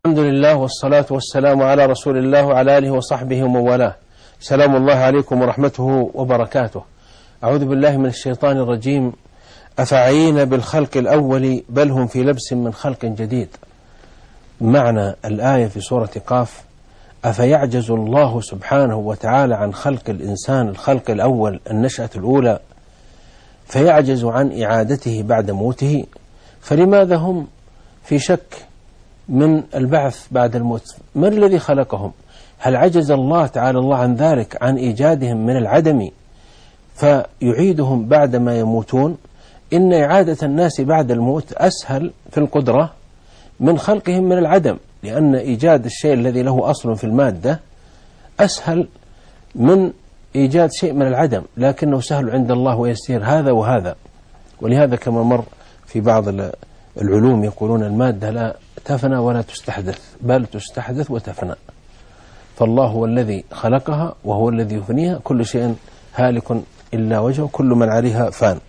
الحمد لله والصلاة والسلام على رسول الله وعلى آله وصحبه ومن والاه. سلام الله عليكم ورحمته وبركاته. أعوذ بالله من الشيطان الرجيم. أفعينا بالخلق الأول بل هم في لبس من خلق جديد. معنى الآية في سورة قاف: أفيعجز الله سبحانه وتعالى عن خلق الإنسان الخلق الأول النشأة الأولى فيعجز عن إعادته بعد موته؟ فلماذا هم في شك من البعث بعد الموت؟ من الذي خلقهم؟ هل عجز الله تعالى الله عن ذلك، عن إيجادهم من العدم فيعيدهم بعدما يموتون؟ إن إعادة الناس بعد الموت أسهل في القدرة من خلقهم من العدم، لأن إيجاد الشيء الذي له أصل في المادة أسهل من إيجاد شيء من العدم، لكنه سهل عند الله ويسير هذا وهذا. ولهذا كما مر في بعض العلوم يقولون المادة لا تفنى ولا تستحدث، بل تستحدث وتفنى. فالله هو الذي خلقها وهو الذي يفنيها، كل شيء هالك إلا وجهه، كل من عليها فان.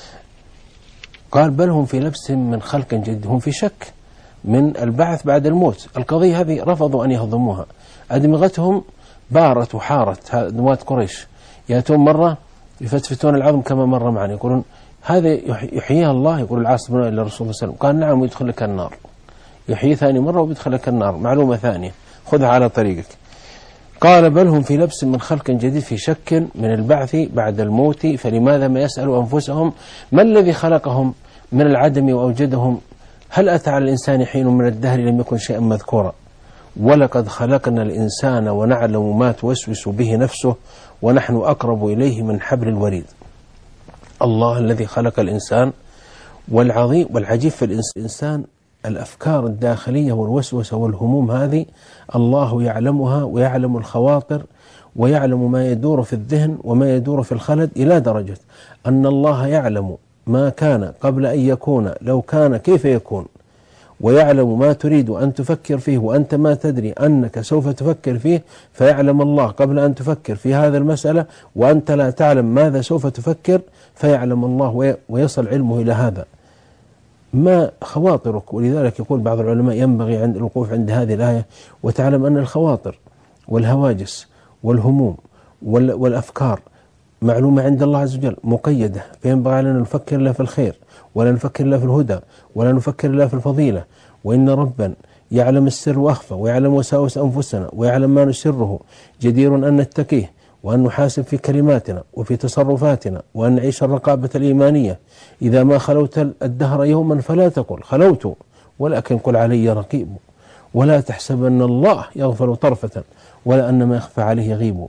قال: بل هم في لبس من خلق جديد، هم في شك من البعث بعد الموت. القضية هذه رفضوا أن يهضموها، أدمغتهم بارت وحارت نواة قريش. يأتون مرة يفتفتون العظم كما مر معنا، يقولون هذا يحييها الله، يقول العاص بن إلى الرسول صلى الله عليه وسلم، قال: نعم ويدخلك النار. يحيي ثاني مرة ويدخلك النار، معلومة ثانية خذها على طريقك. قال: بل هم في لبس من خلق جديد، في شك من البعث بعد الموت، فلماذا ما يسألوا أنفسهم ما الذي خلقهم من العدم وأوجدهم؟ هل أتى على الإنسان حين من الدهر لم يكن شيئا مذكورا؟ ولقد خلقنا الإنسان ونعلم ما توسوس به نفسه ونحن أقرب إليه من حبل الوريد. الله الذي خلق الإنسان، والعظيم والعجيب في الإنسان الأفكار الداخلية والوسوسة والهموم هذه الله يعلمها، ويعلم الخواطر، ويعلم ما يدور في الذهن وما يدور في الخلد، إلى درجة أن الله يعلم ما كان قبل أن يكون، لو كان كيف يكون، ويعلم ما تريد أن تفكر فيه وأنت ما تدري أنك سوف تفكر فيه، فيعلم الله قبل أن تفكر في هذا المسألة وأنت لا تعلم ماذا سوف تفكر، فيعلم الله ويصل علمه إلى هذا. ما خواطرك؟ ولذلك يقول بعض العلماء ينبغي عند الوقوف عند هذه الآية وتعلم أن الخواطر والهواجس والهموم والأفكار معلومة عند الله عز وجل مقيدة، فينبغي علينا نفكر لا في الخير، ولا نفكر لا في الهدى، ولا نفكر لا في الفضيلة. وإن ربا يعلم السر وأخفى، ويعلم وساوس أنفسنا، ويعلم ما نسره، جدير أن نتقيه، وأن نحاسب في كلماتنا وفي تصرفاتنا، وأن نعيش الرقابة الإيمانية. إذا ما خلوت الدهر يوما فلا تقل خلوت، ولكن قل علي رقيب، ولا تحسبن الله يغفل طرفة ولا أن ما يخفى عليه يغيب.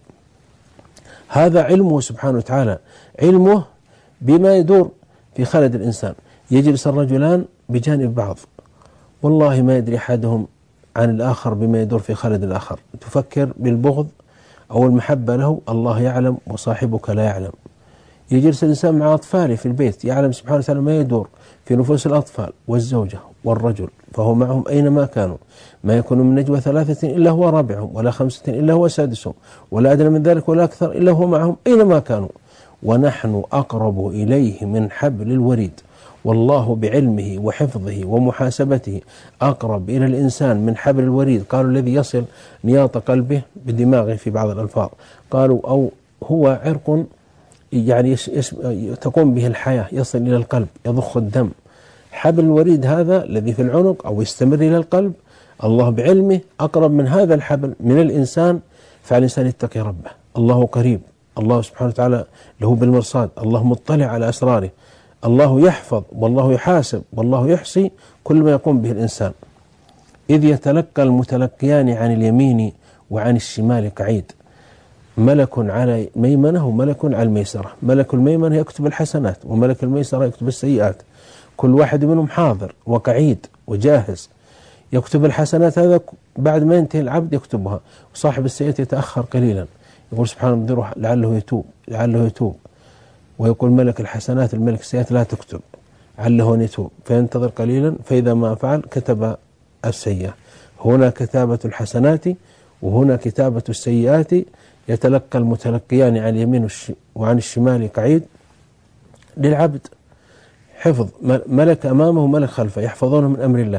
هذا علمه سبحانه وتعالى، علمه بما يدور في خلد الإنسان. يجلس الرجلان بجانب بعض، والله ما يدري أحدهم عن الآخر بما يدور في خلد الآخر. تفكر بالبغض أو المحبة له، الله يعلم وصاحبك لا يعلم. يجلس الإنسان مع أطفاله في البيت، يعلم سبحانه وتعالى ما يدور في نفوس الأطفال والزوجة والرجل، فهو معهم أينما كانوا. ما يكون من نجوى ثلاثة إلا هو رابعهم، ولا خمسة إلا هو سادسهم، ولا أدنى من ذلك ولا أكثر إلا هو معهم أينما كانوا. ونحن أقرب إليه من حبل الوريد. والله بعلمه وحفظه ومحاسبته أقرب إلى الإنسان من حبل الوريد. قالوا الذي يصل نياط قلبه بدماغه في بعض الألفاظ، قالوا أو هو عرق يعني تقوم به الحياة، يصل إلى القلب يضخ الدم. حبل الوريد هذا الذي في العنق أو يستمر إلى القلب، الله بعلمه أقرب من هذا الحبل من الإنسان، فالإنسان يتقي ربه. الله قريب، الله سبحانه وتعالى له بالمرصاد، الله مطلع على أسراره، الله يحفظ والله يحاسب والله يحصي كل ما يقوم به الإنسان. إذ يتلقى المتلقيان عن اليمين وعن الشمال قعيد، ملك على ميمنة وملك على الميسرة. ملك الميمنة يكتب الحسنات، وملك الميسرة يكتب السيئات، كل واحد منهم حاضر وقعيد وجاهز. يكتب الحسنات هذا بعد ما ينتهي العبد يكتبها، وصاحب السيئات يتأخر قليلا، يقول سبحانه لعله يتوب لعله يتوب، ويقول ملك الحسنات الملك السيئات لا تكتب لعله يتوب، فينتظر قليلا، فإذا ما فعل كتب السيئة. هنا كتابة الحسنات وهنا كتابة السيئات. يتلقى المتلقيان عن اليمين وعن الشمال قعيد للعبد، حفظ، ملك أمامه وملك خلفه يحفظونه من أمر الله.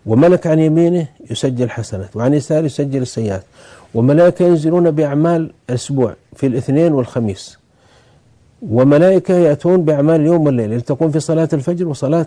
وملك عن يمينه يسجل حسنات، وعن يساره يسجل السيئات، وملائكة ينزلون بأعمال الأسبوع في الاثنين والخميس، وملائكة يأتون بأعمال اليوم والليل لتكون في صلاة الفجر وصلاة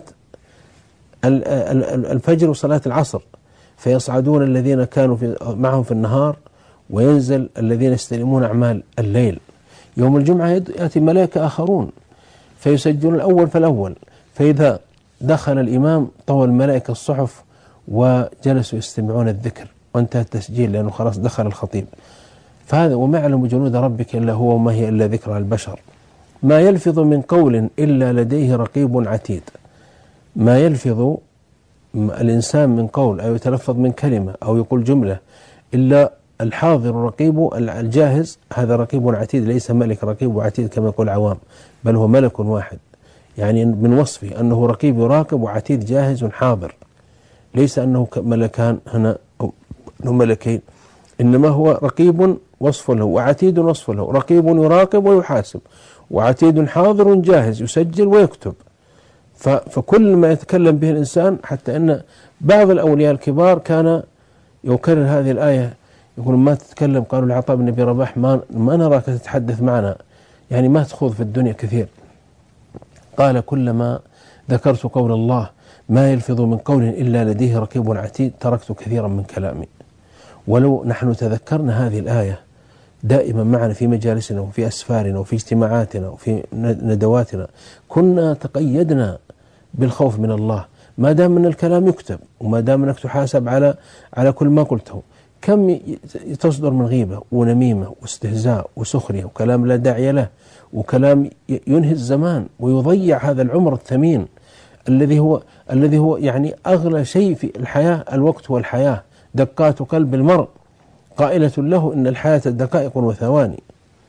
الفجر وصلاة العصر، فيصعدون الذين كانوا معهم في النهار، وينزل الذين يستلمون أعمال الليل. يوم الجمعة يأتي ملائكة آخرون فيسجلون الأول فالأول، فإذا دخل الإمام طوى الملائكة الصحف وجلسوا يستمعون الذكر، وانتهى التسجيل لأنه خلاص دخل الخطيب. فهذا وما يعلم جنود ربك إلا هو وما هي إلا ذكرى البشر. ما يلفظ من قول إلا لديه رقيب عتيد. ما يلفظ الإنسان من قول أو يتلفظ من كلمة أو يقول جملة إلا الحاضر الرقيب الجاهز، هذا رقيب عتيد، ليس ملك رقيب وعتيد كما يقول العوام، بل هو ملك واحد. يعني من وصفه أنه رقيب يراقب وعتيد جاهز حاضر، ليس أنه ملكان هنا أو ملكين، إنما هو رقيب وصف له وعتيد وصف له، رقيب يراقب ويحاسب، وعتيد حاضر جاهز يسجل ويكتب. فكل ما يتكلم به الإنسان، حتى أن بعض الأولياء الكبار كان يكرر هذه الآية، يقول ما تتكلم، قالوا لعطاء بن أبي رباح ما نراك تتحدث معنا، يعني ما تخوض في الدنيا كثير. قال كلما ذكرت قول الله ما يلفظ من قول إلا لديه رقيب عتيد تركت كثيرا من كلامي. ولو نحن تذكرنا هذه الآية دائما معنا في مجالسنا وفي أسفارنا وفي اجتماعاتنا وفي ندواتنا، كنا تقيدنا بالخوف من الله، ما دام أن الكلام يكتب، وما دام أنك تحاسب على كل ما قلته. كم تصدر من غيبة ونميمة واستهزاء وسخرية وكلام لا داعي له، وكلام ينهي الزمان ويضيع هذا العمر الثمين الذي هو يعني أغلى شيء في الحياة. الوقت والحياة دقات قلب المرء قائلة له إن الحياة دقائق وثواني.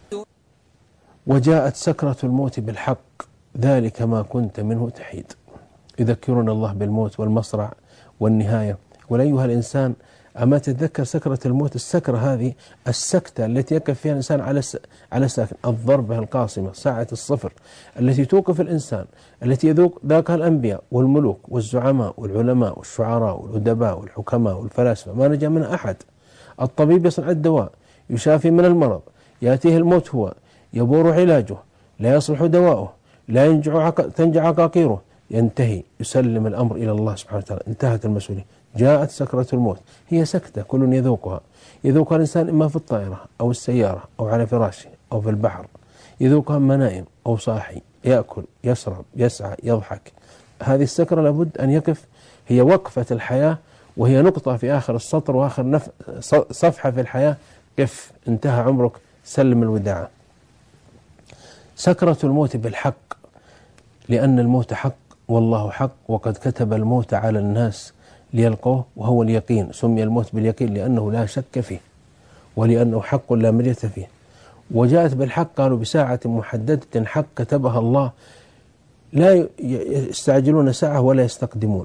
وجاءت سكرة الموت بالحق ذلك ما كنت منه تحيد. يذكرون الله بالموت والمصرع والنهاية. والأيها الإنسان أما تتذكر سكرة الموت، السكرة هذه السكتة التي يقف فيها الإنسان على ساكن، الضربة القاصمة، ساعة الصفر التي توقف الإنسان، التي يذوق ذاقها الأنبياء والملوك والزعماء والعلماء والشعراء والأدباء والحكماء والفلاسفة، ما نجا منها أحد. الطبيب يصنع الدواء، يشافي من المرض، يأتيه الموت هو يبور علاجه، لا يصلح دواؤه، لا تنجع عقاقيره، ينتهي، يسلم الأمر إلى الله سبحانه وتعالى، انتهت المسؤولية. جاءت سكرة الموت، هي سكتة كل يذوقها الإنسان إما في الطائرة أو السيارة أو على فراشه أو في البحر، يذوقها إما نائم أو صاحي، يأكل يشرب يسعى يضحك. هذه السكرة لابد أن يقف، هي وقفة الحياة، وهي نقطة في آخر السطر وآخر صفحة في الحياة. قف، انتهى عمرك، سلم الوداع. سكرة الموت بالحق، لأن الموت حق والله حق، وقد كتب الموت على الناس ليلقوه وهو اليقين. سمي الموت باليقين لأنه لا شك فيه، ولأنه حق لا مرية فيه. وجاءت بالحق، قالوا بساعة محددة حق كتبها الله، لا يستعجلون ساعة ولا يستقدمون.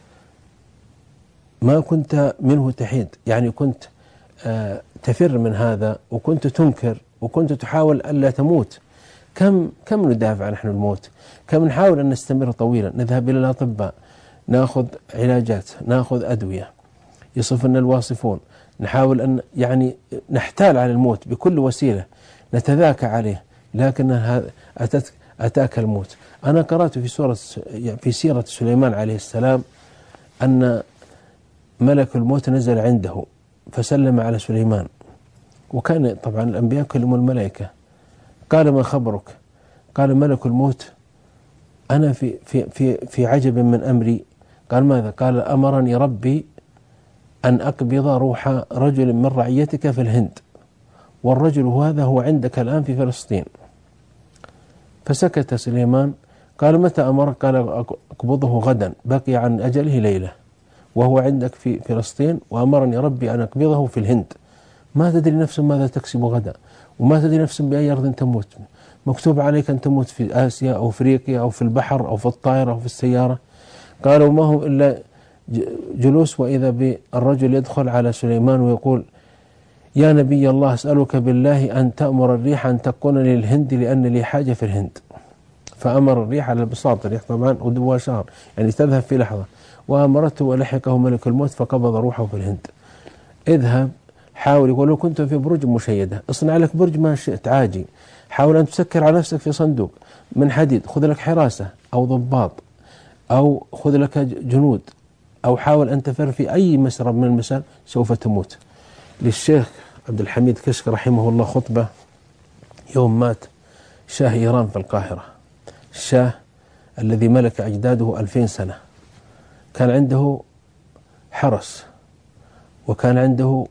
ما كنت منه تحيد، يعني كنت تفر من هذا، وكنت تنكر، وكنت تحاول ألا تموت. كم ندافع نحن الموت، كم نحاول أن نستمر طويلا، نذهب إلى الأطباء، نأخذ علاجات، نأخذ أدوية، يصفنا الواصفون، نحاول أن يعني نحتال على الموت بكل وسيلة، نتذاكى عليه، لكن أتاك الموت. أنا قرأت في سيرة سليمان عليه السلام أن ملك الموت نزل عنده فسلم على سليمان، وكان طبعا الأنبياء كلموا الملائكة. قال ما خبرك؟ قال ملك الموت أنا في عجب من أمري. قال ماذا؟ قال أمرني ربي أن أقبض روح رجل من رعيتك في الهند، والرجل هذا هو عندك الآن في فلسطين. فسكت سليمان. قال متى أمرك؟ قال أقبضه غدا، بقي عن أجله ليلة، وهو عندك في فلسطين، وأمرني ربي أن أقبضه في الهند. ما تدري نفس ماذا تكسب غدا، وما تدري نفس بأي أرض تموت. مكتوب عليك أن تموت في آسيا أو أفريقيا أو في البحر أو في الطائرة أو في السيارة. قالوا ما هم إلا جلوس، وإذا بالرجل يدخل على سليمان ويقول يا نبي الله أسألك بالله أن تأمر الريح أن تقودني للهند لأن لي حاجة في الهند. فأمر الريح على البساط، الريح طبعا غدوها شهر، يعني تذهب في لحظة، وأمرته ولحقه ملك الموت فقبض روحه في الهند. اذهب حاول، يقول لو كنت في بروج مشيدة اصنع لك برج ما شئت عاجي، حاول أن تسكر على نفسك في صندوق من حديد، خذ لك حراسة أو ضباط أو خذ لك جنود، أو حاول أن تفر في أي مسرب من المسار، سوف تموت. للشيخ عبد الحميد كشك رحمه الله خطبة يوم مات شاه إيران في القاهرة، الشاه الذي ملك أجداده 2000 سنة، كان عنده حرس وكان عنده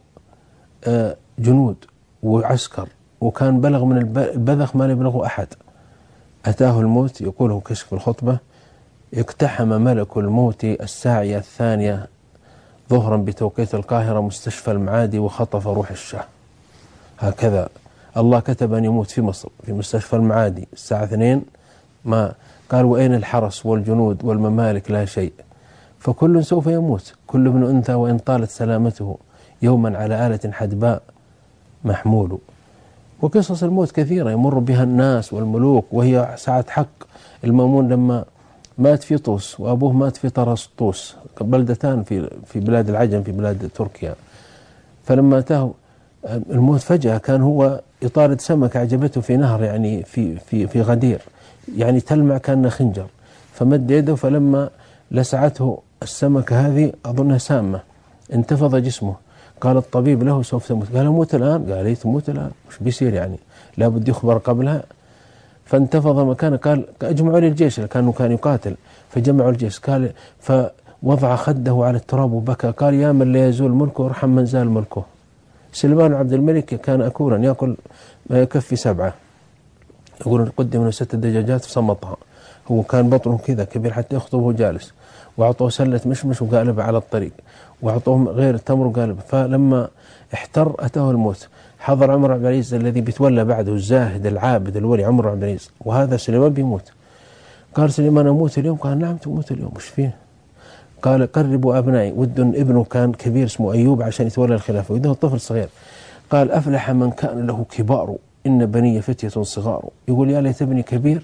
جنود وعسكر، وكان بلغ من البذخ ما يبلغه أحد. أتاه الموت، يقوله كشك في الخطبة: اقتحم ملك الموت الساعة 2 ظهرا بتوقيت القاهرة مستشفى المعادي وخطف روح الشاه. هكذا الله كتب أن يموت في مصر في مستشفى المعادي الساعة 2. ما قال: وأين الحرس والجنود والممالك؟ لا شيء، فكل سوف يموت، كل ابن أنثى وإن طالت سلامته يوما على آلة حدباء محمول. وقصص الموت كثيرة يمر بها الناس والملوك، وهي ساعة حق. المأمون لما مات في طوس وأبوه مات في طرسطوس، بلدتان في بلاد العجم في بلاد تركيا، فلما أتاه الموت فجأة كان هو يطارد سمك أعجبته في نهر، يعني في غدير، يعني تلمع كأنه خنجر، فمد يده فلما لسعته السمكة هذه أظنها سامة انتفض جسمه. قال الطبيب له: سوف تموت. قال: أموت الآن؟ قال: تموت الآن، مش بيصير يعني، لابد يخبر قبلها. فانتفض مكانه. قال: اجمعوا لي الجيش، كان يقاتل، فجمعوا الجيش. قال: فوضع خده على التراب وبكى، قال: يا من لا يزول ملكه ارحم من زال ملكه. سلمان عبد الملك كان أكورا يأكل ما يكفي 7، يقول قدم له 6 دجاجات فصمتها، هو كان بطنه كذا كبير حتى يخطبه جالس، وأعطوه سلة مشمش وقالب على الطريق، وأعطوه غير التمر وقالب. فلما احتر أتاه الموت. حضر عمر عبد العزيز الذي بيتولى بعده، الزاهد العابد الولي عمر عبد العزيز، وهذا سليمان بيموت. قال: سليمان أموت اليوم؟ قال: نعم تموت اليوم، مش فيه؟ قال: قربوا أبنائي. ود ابنه كان كبير اسمه أيوب عشان يتولى الخلافة، وده طفل صغير. قال: أفلح من كان له كبار، إن بني فتية صغار. يقول: يا ليت ابني كبير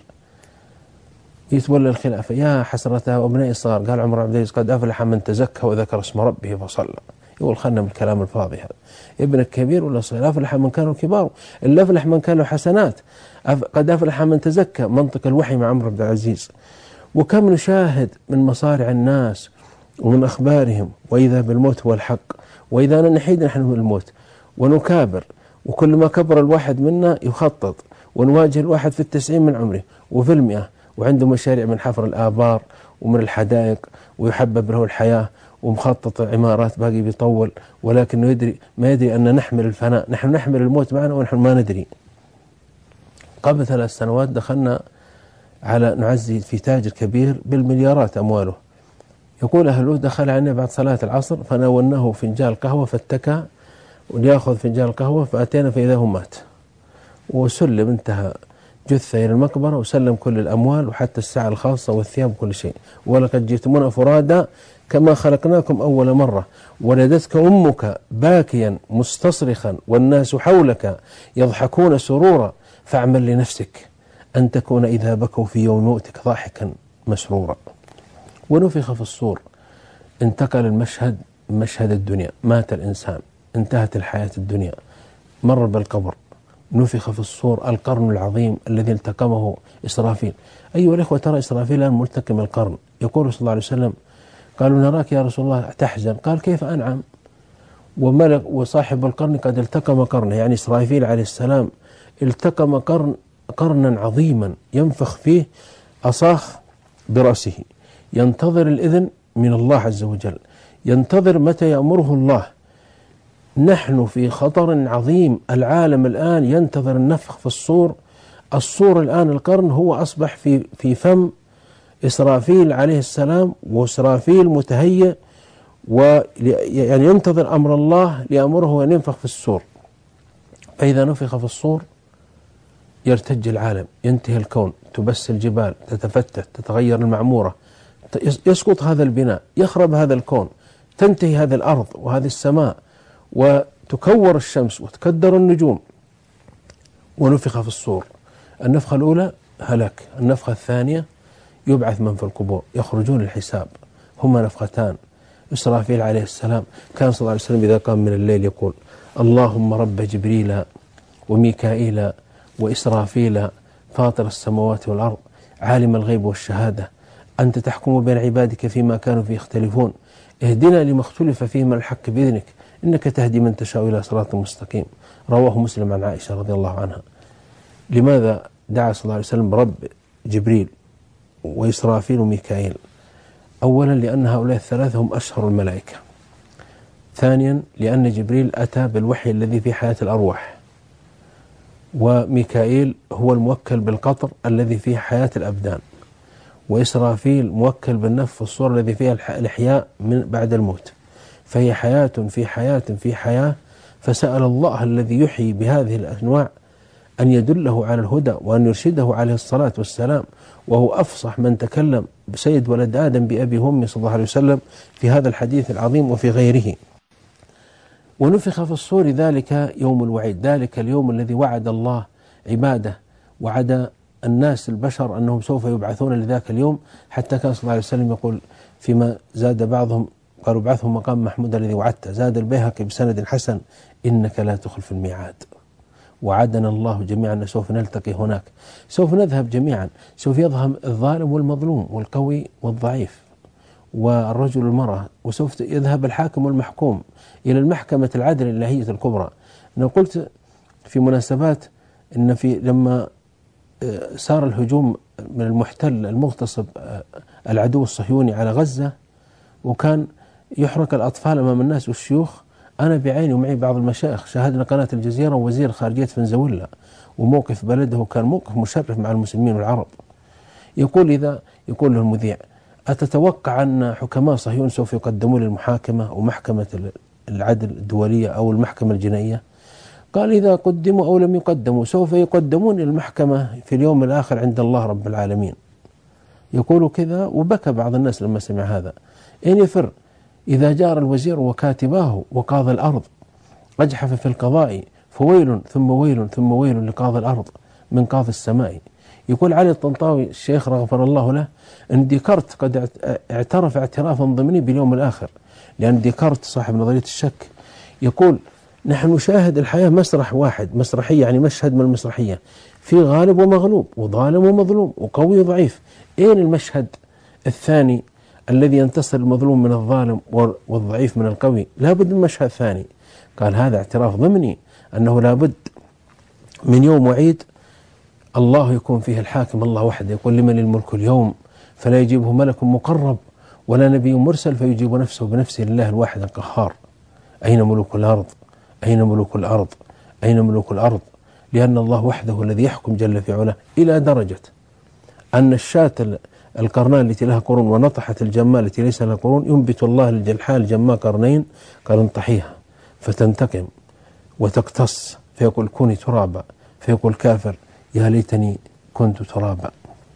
يتولى الخلافة، يا حسرتها وابنائي الصغار. قال عمر عبد العزيز: قد أفلح من تزكى وذكر اسم ربه فصلى. يقول: خلنا من الكلام الفاضي هذا، ابنك كبير ولا صغير؟ أفلح من كانوا كبار، إلا أفلح من كان له حسنات. قد أفلح من تزكى، منطق الوحي مع عمر عبد العزيز. وكم نشاهد من مصارع الناس ومن أخبارهم، وإذا بالموت هو الحق، وإذا نحيد نحن من الموت ونكابر، وكل ما كبر الواحد منا يخطط، ونواجه الواحد في 90 من عمره وفي 100، وعنده مشاريع من حفر الآبار ومن الحدائق، ويحبب له الحياة، ومخطط عمارات باقي بيطول، ولكنه ما يدري أن نحمل الفناء، نحن نحمل الموت معنا ونحن ما ندري. قبل 3 سنوات دخلنا على نعزي في تاجر كبير بالمليارات أمواله، يقول أهله: دخل علينا بعد صلاة العصر فناولناه فنجان قهوة فاتكى وليأخذ فنجان القهوة، فأتينا فإذا هو مات، وسلم، انتهى جثة إلى المقبرة، وسلم كل الأموال وحتى الساعة الخاصة والثياب وكل شيء. ولقد جئتمونا فرادا كما خلقناكم أول مرة، ولدتك أمك باكيا مستصرخا والناس حولك يضحكون سرورا، فاعمل لنفسك أن تكون إذا بكوا في يوم موتك ضاحكا مسرورا. ونفخ في الصور، انتقل المشهد مشهد الدنيا، مات الإنسان، انتهت الحياة الدنيا، مر بالقبر، نفخ في الصور، القرن العظيم الذي التقمه إسرافيل. أيها الإخوة، ترى إسرافيل الآن ملتقم القرن. يقول صلى الله عليه وسلم: قالوا: نراك يا رسول الله تحزن. قال: كيف أنعم وملك وصاحب القرن قد التقم قرنه، يعني إسرافيل عليه السلام التقم قرنا عظيما ينفخ فيه أصاخ برأسه، ينتظر الإذن من الله عز وجل، ينتظر متى يأمره الله. نحن في خطر عظيم، العالم الآن ينتظر النفخ في الصور. الصور الآن القرن هو أصبح في فم إسرافيل عليه السلام، وإسرافيل متهيئ يعني ينتظر أمر الله ليأمره أن ينفخ في الصور. فإذا نفخ في الصور يرتج العالم، ينتهي الكون، تبس الجبال، تتفتت، تتغير المعمورة، يسقط هذا البناء، يخرب هذا الكون، تنتهي هذه الأرض وهذه السماء، وتكور الشمس وتكدر النجوم. ونفخ في الصور. النفخة الأولى هلاك، النفخة الثانية يبعث من في القبور، يخرجون الحساب، هما نفختان. إسرافيل عليه السلام كان صلى الله عليه وسلم إذا قام من الليل يقول: اللهم رب جبريل وميكائيل وإسرافيل فاطر السماوات والأرض عالم الغيب والشهادة أنت تحكم بين عبادك فيما كانوا فيه يختلفون اهدنا لما اختلف فيه من الحق بإذنك إنك تهدي من تشاء إلى صراط مستقيم. رواه مسلم عن عائشة رضي الله عنها. لماذا دعا صلى الله عليه وسلم رب جبريل وإسرافيل وميكائيل؟ أولا لأن هؤلاء الثلاثة هم أشهر الملائكة. ثانيا لأن جبريل أتى بالوحي الذي في حياة الأرواح، وميكائيل هو الموكل بالقطر الذي فيه حياة الأبدان، وإسرافيل موكل بالنفخ والصور الذي فيها الإحياء من بعد الموت. فهي حياة في حياة في حياة. فسأل الله الذي يحيي بهذه الأنواع أن يدله على الهدى وأن يرشده عليه الصلاة والسلام، وهو أفصح من تكلم بسيد ولد آدم بأبي وأمي صلى الله عليه وسلم في هذا الحديث العظيم وفي غيره. ونفخ في الصور ذلك يوم الوعيد، ذلك اليوم الذي وعد الله عباده، وعد الناس البشر أنهم سوف يبعثون لذاك اليوم، حتى كان صلى الله عليه وسلم يقول فيما زاد بعضهم قالوا ابعثهم مقام محمود الذي وعدته. زاد البيهقي بسند حسن: إنك لا تخلف الميعاد، وعدنا الله جميعا أن سوف نلتقي هناك، سوف نذهب جميعا، سوف يظهر الظالم والمظلوم والقوي والضعيف والرجل والمرأة، وسوف يذهب الحاكم والمحكوم إلى المحكمة العدل الإلهية الكبرى. أنا قلت في مناسبات إن لما صار الهجوم من المحتل المغتصب العدو الصهيوني على غزة، وكان يحرك الأطفال أمام الناس والشيوخ، أنا بعيني ومعي بعض المشايخ شاهدنا قناة الجزيرة ووزير خارجية فنزويلا، وموقف بلده كان موقف مشرف مع المسلمين والعرب. يقول له المذيع: أتتوقع أن حكماء صهيون سوف يقدمون للمحاكمة ومحكمة العدل الدولية أو المحكمة الجنائية؟ قال: إذا قدموا أو لم يقدموا سوف يقدمون إلى المحكمة في اليوم الآخر عند الله رب العالمين. يقول كذا، وبكى بعض الناس لما سمع هذا. إن يفر إذا جار الوزير وكاتباه وقاضي الأرض أجحف في القضاء، فويل ثم ويل ثم ويل لقاضي الأرض من قاضي السماء. يقول علي الطنطاوي الشيخ غفر الله له أن ديكارت قد اعترف اعترافا ضمني باليوم الآخر، لأن ديكارت صاحب نظرية الشك يقول: نحن نشاهد الحياة مسرح واحد، مسرحية يعني مشهد من المسرحية، في غالب ومغلوب وظالم ومظلوم وقوي وضعيف. أين المشهد الثاني الذي ينتصر المظلوم من الظالم والضعيف من القوي؟ لابد من مشهد ثاني. قال: هذا اعتراف ضمني أنه لابد من يوم وعيد الله يكون فيه الحاكم الله وحده، يقول: لمن الملك اليوم، فلا يجيبه ملك مقرب ولا نبي مرسل فيجيب نفسه بنفسه لله الواحد القهار. أين ملوك الأرض؟ أين ملوك الأرض؟ أين ملوك الأرض؟ لأن الله وحده الذي يحكم جل في علاه، إلى درجة أن الشاة القرنان التي لها قرون ونطحة الجمال التي ليس لها قرون ينبت الله للجلحاء الجماء قرنين قال انطحيها فتنتقم وتقتص، فيقول كوني ترابا، فيقول كافر يا ليتني كنت ترابا.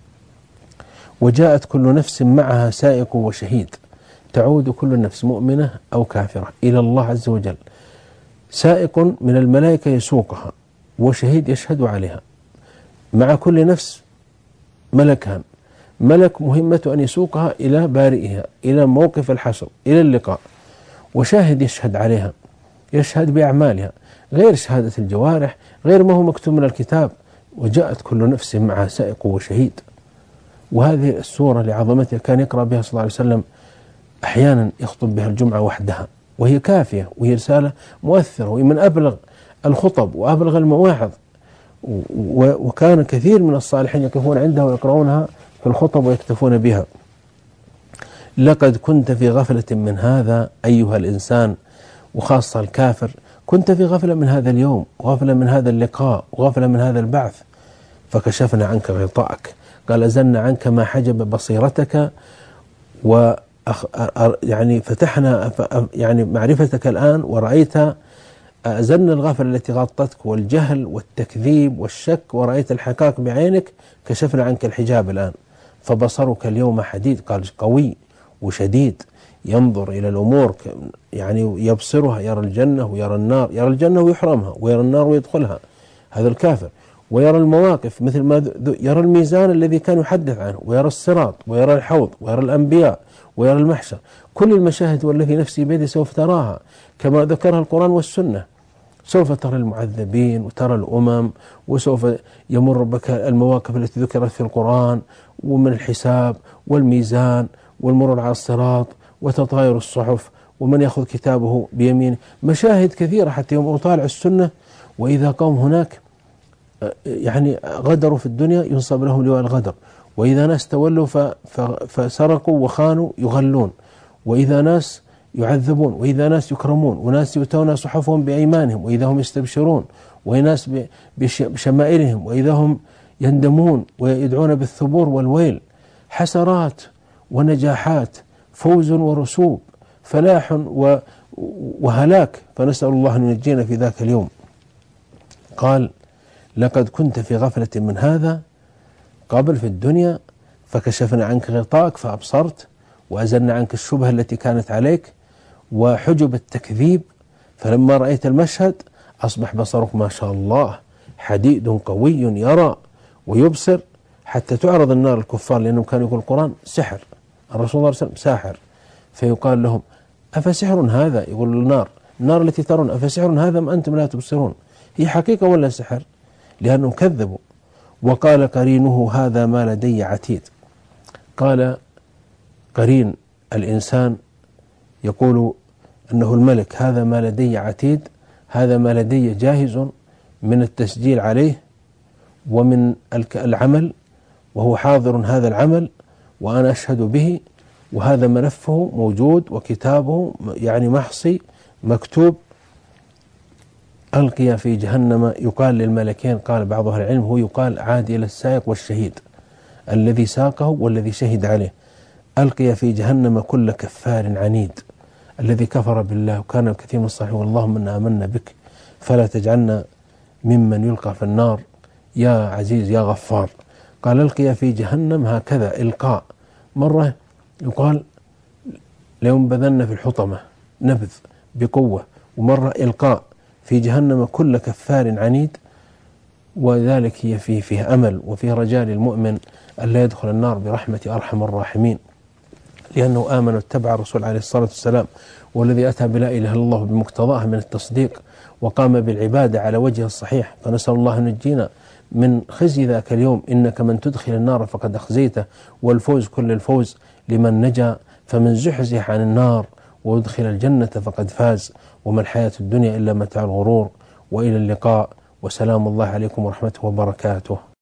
وجاءت كل نفس معها سائق وشهيد، تعود كل نفس مؤمنة أو كافرة إلى الله عز وجل. سائق من الملائكة يسوقها، وشهيد يشهد عليها. مع كل نفس ملكان، ملك مهمته أن يسوقها إلى بارئها، إلى موقف الحشر، إلى اللقاء، وشاهد يشهد عليها، يشهد بأعمالها غير شهادة الجوارح، غير ما هو مكتوب من الكتاب. وجاءت كل نفس معها سائق وشهيد. وهذه السورة لعظمتها كان يقرأ بها صلى الله عليه وسلم، أحيانا يخطب بها الجمعة وحدها، وهي كافية، وهي رسالة مؤثرة، وهي من أبلغ الخطب وأبلغ المواعظ. وكان كثير من الصالحين يقفون عندها ويقرؤونها في الخطب ويكتفون بها. لقد كنت في غفلة من هذا أيها الإنسان، وخاصة الكافر، كنت في غفلة من هذا اليوم، وغفلة من هذا اللقاء، وغفلة من هذا البعث، فكشفنا عنك غطاءك. قال أزلنا عنك ما حجب بصيرتك، يعني فتحنا يعني معرفتك الآن، ورأيت أزلنا الغفلة التي غطتك والجهل والتكذيب والشك، ورأيت الحقائق بعينك، كشفنا عنك الحجاب الآن، فبصرك اليوم حديد. قال قوي وشديد، ينظر إلى الأمور يعني يبصرها، يرى الجنة ويرى النار، يرى الجنة ويحرمها، ويرى النار ويدخلها، هذا الكافر. ويرى المواقف مثل ما يرى الميزان الذي كان يحدث عنه، ويرى الصراط، ويرى الحوض، ويرى الأنبياء، ويرى المحشر. كل المشاهد والذي نفسي بيده سوف تراها كما ذكرها القرآن والسنة. سوف ترى المعذبين وترى الأمم، وسوف يمر بك المواقف التي ذكرت في القرآن، ومن الحساب والميزان والمرور على الصراط وتطاير الصحف ومن يأخذ كتابه بيمينه. مشاهد كثيرة حتى يوم أطالع السنة وإذا قوم هناك يعني غدروا في الدنيا ينصب لهم لواء الغدر، وإذا ناس تولوا فسرقوا وخانوا يغلون، وإذا ناس يعذبون، وإذا ناس يكرمون، وناس يؤتون صحفهم بأيمانهم وإذا هم يستبشرون، وناس بشمائلهم وإذا هم يندمون ويدعون بالثبور والويل. حسرات ونجاحات، فوز ورسوب، فلاح وهلاك، فنسأل الله أن ينجينا في ذاك اليوم. قال: لقد كنت في غفلة من هذا قبل في الدنيا فكشفنا عنك غطاءك فأبصرت، وأزلنا عنك الشبهة التي كانت عليك وحجب التكذيب، فلما رأيت المشهد أصبح بصرك ما شاء الله حديد قوي يرى ويبصر، حتى تعرض النار الكفار، لأنهم كانوا يقول القرآن سحر، الرسول صلى الله عليه وسلم ساحر، فيقال لهم: أفسحر هذا؟ يقول النار التي ترون أفسحر هذا ما أنتم لا تبصرون؟ هي حقيقة ولا سحر؟ لأنهم كذبوا. وقال قرينه: هذا ما لدي عتيد. قال قرين الإنسان يقول أنه الملك: هذا ما لدي عتيد، هذا ما لدي جاهز من التسجيل عليه ومن العمل، وهو حاضر هذا العمل وأنا أشهد به، وهذا ملفه موجود وكتابه يعني محصي مكتوب. ألقي في جهنم، يقال للملكين، قال بعض أهل العلم هو يقال عاد إلى السائق والشهيد الذي ساقه والذي شهد عليه. ألقي في جهنم كل كفار عنيد الذي كفر بالله وكان الكثير من الصحيح اللهم إنا آمنا بك فلا تجعلنا ممن يلقى في النار يا عزيز يا غفار. قال: ألقي في جهنم، هكذا إلقاء، مرة يقال لينبذن في الحطمة نبذ بقوة، ومرة إلقاء في جهنم كل كفار عنيد. وذلك هي فيه أمل وفيه رجاء للمؤمن أن لا يدخل النار برحمة أرحم الراحمين، لأنه آمن واتبع الرسول عليه الصلاة والسلام، والذي أتى بلا إله إلا الله بمقتضاها من التصديق وقام بالعبادة على وجه الصحيح. فنسأل الله أن ينجينا من خزي ذاك اليوم. إنك من تدخل النار فقد أخزيته، والفوز كل الفوز لمن نجا، فمن زحزح عن النار ويدخل الجنة فقد فاز، وما الحياة الدنيا إلا متاع الغرور. وإلى اللقاء، وسلام الله عليكم ورحمته وبركاته.